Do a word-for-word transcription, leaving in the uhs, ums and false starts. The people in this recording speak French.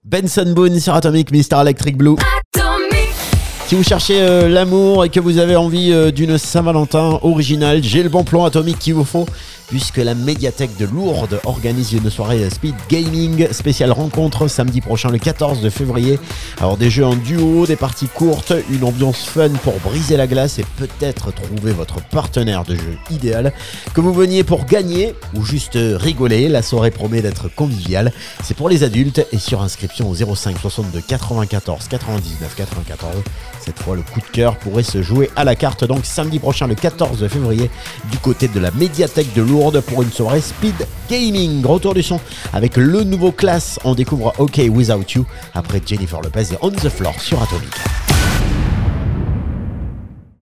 Benson Boone sur Atomic, Mister Electric Blue. Atomic. Si vous cherchez euh, l'amour et que vous avez envie euh, d'une Saint-Valentin originale, j'ai le bon plan Atomic qu'il vous faut, puisque la médiathèque de Lourdes organise une soirée speed gaming spéciale rencontre samedi prochain le quatorze février. Alors des jeux en duo, des parties courtes, une ambiance fun pour briser la glace et peut-être trouver votre partenaire de jeu idéal. Que vous veniez pour gagner ou juste rigoler, la soirée promet d'être conviviale. C'est pour les adultes et sur inscription au zéro cinq soixante-deux quatre-vingt-quatorze quatre-vingt-dix-neuf quatre-vingt-quatorze. Cette fois le coup de cœur pourrait se jouer à la carte, donc samedi prochain le quatorze février du côté de la médiathèque de Lourdes pour une soirée speed gaming. Retour du son avec le nouveau Class. On découvre OK Without You après Jennifer Lopez et On The Floor sur Atomic.